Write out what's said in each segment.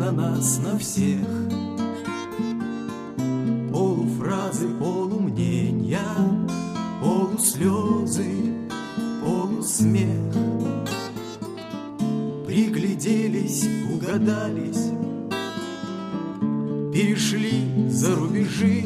на нас, на всех. Полуфразы, полумнения, полуслезы, полусмех. Пригляделись, угадались, перешли за рубежи,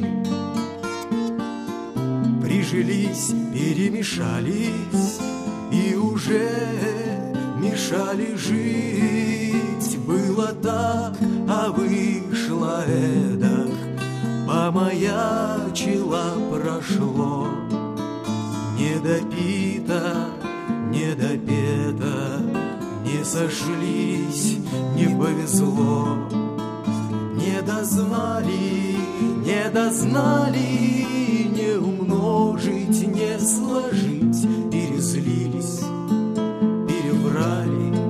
прижились, перемешались и уже мешали жить. Было так, а вышло эдак, помаячило, прошло. Не допито, не допето, не сошлись, не повезло. Не дознали, не дознали, не умножить, не сложить. Перезлились, переврали,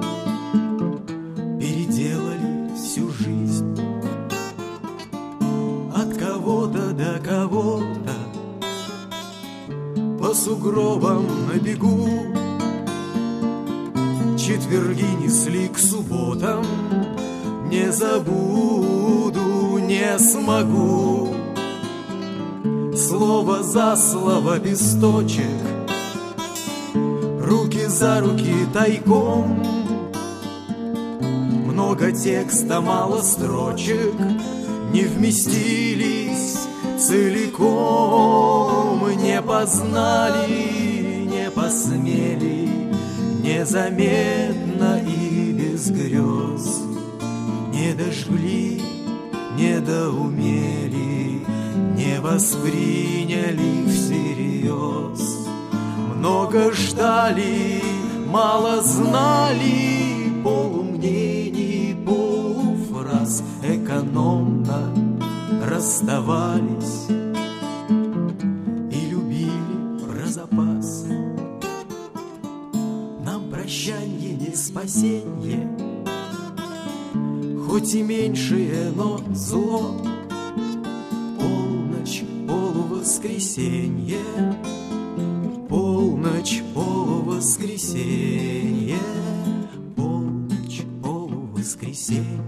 переделали всю жизнь. От кого-то до кого-то по сугробам на бегу. Четверги несли к субботам, не забуду, не смогу. Слово за слово без точек, руки за руки тайком. Много текста, мало строчек, не вместились целиком. Не познали, не посмели, незаметно и без грез. Не дожгли, не доумели, не восприняли всерьез. Много ждали, мало знали, полумнений, полуфраз экономно расставались и любили про запас. Нам прощанье не спасенье, хоть и меньшее, но зло. Полночь, полувоскресенье, полночь, полувоскресенье, полночь, полувоскресенье.